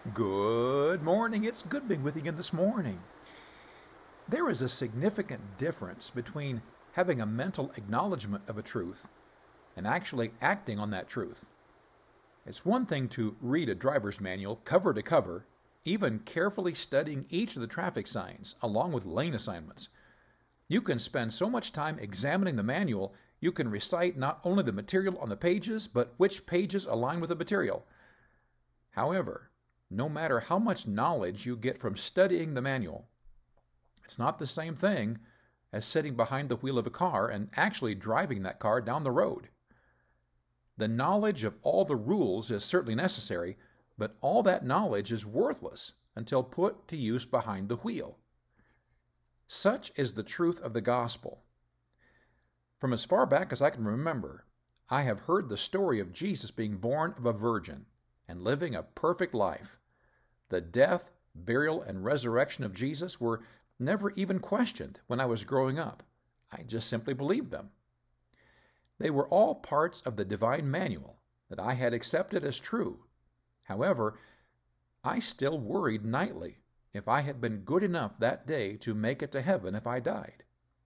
Good morning. It's good being with you again this morning. There is a significant difference between having a mental acknowledgement of a truth and actually acting on that truth. It's one thing to read a driver's manual cover to cover, even carefully studying each of the traffic signs along with lane assignments. You can spend so much time examining the manual, you can recite not only the material on the pages, but which pages align with the material. However, no matter how much knowledge you get from studying the manual, it's not the same thing as sitting behind the wheel of a car and actually driving that car down the road. The knowledge of all the rules is certainly necessary, but all that knowledge is worthless until put to use behind the wheel. Such is the truth of the gospel. From as far back as I can remember, I have heard the story of Jesus being born of a virgin and living a perfect life. The death, burial, and resurrection of Jesus were never even questioned when I was growing up. I just simply believed them. They were all parts of the divine manual that I had accepted as true. However, I still worried nightly if I had been good enough that day to make it to heaven if I died.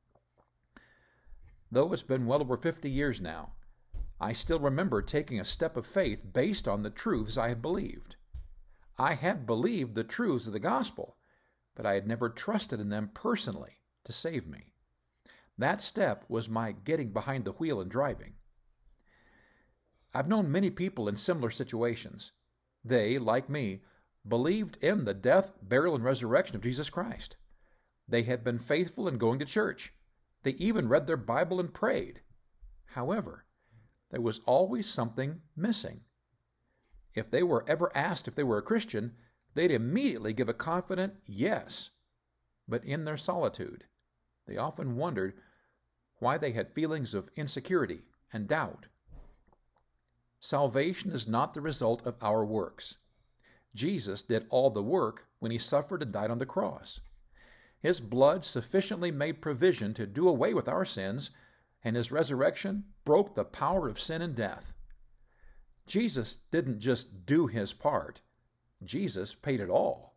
Though it's been well over 50 years now, I still remember taking a step of faith based on the truths I had believed. I had believed the truths of the gospel, but I had never trusted in them personally to save me. That step was my getting behind the wheel and driving. I've known many people in similar situations. They, like me, believed in the death, burial, and resurrection of Jesus Christ. They had been faithful in going to church. They even read their Bible and prayed. However, there was always something missing. If they were ever asked if they were a Christian, they'd immediately give a confident yes. But in their solitude, they often wondered why they had feelings of insecurity and doubt. Salvation is not the result of our works. Jesus did all the work when he suffered and died on the cross. His blood sufficiently made provision to do away with our sins, and his resurrection broke the power of sin and death. Jesus didn't just do his part. Jesus paid it all.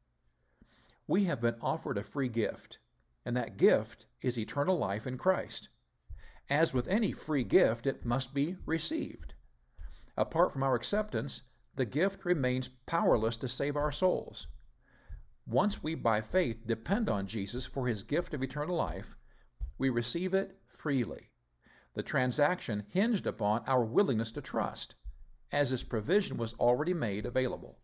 We have been offered a free gift, and that gift is eternal life in Christ. As with any free gift, it must be received. Apart from our acceptance, the gift remains powerless to save our souls. Once we by faith depend on Jesus for his gift of eternal life, we receive it freely. The transaction hinged upon our willingness to trust, as his provision was already made available.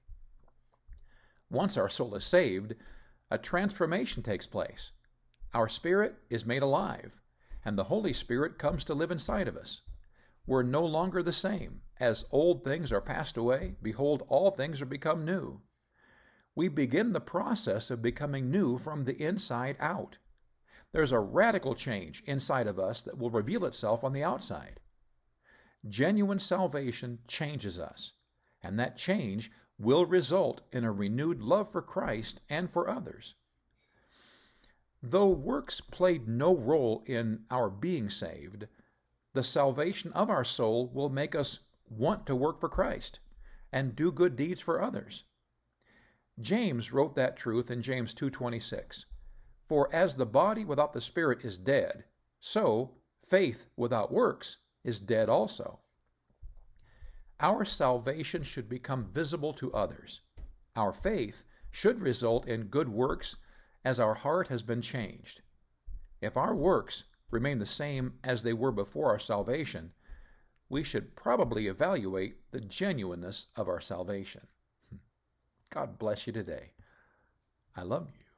Once our soul is saved, a transformation takes place. Our spirit is made alive, and the Holy Spirit comes to live inside of us. We're no longer the same. As old things are passed away, behold, all things are become new. We begin the process of becoming new from the inside out. There's a radical change inside of us that will reveal itself on the outside. Genuine salvation changes us, and that change will result in a renewed love for Christ and for others. Though works played no role in our being saved, the salvation of our soul will make us want to work for Christ and do good deeds for others. James wrote that truth in James 2:26. For as the body without the spirit is dead, so faith without works is dead also. Our salvation should become visible to others. Our faith should result in good works as our heart has been changed. If our works remain the same as they were before our salvation, we should probably evaluate the genuineness of our salvation. God bless you today. I love you.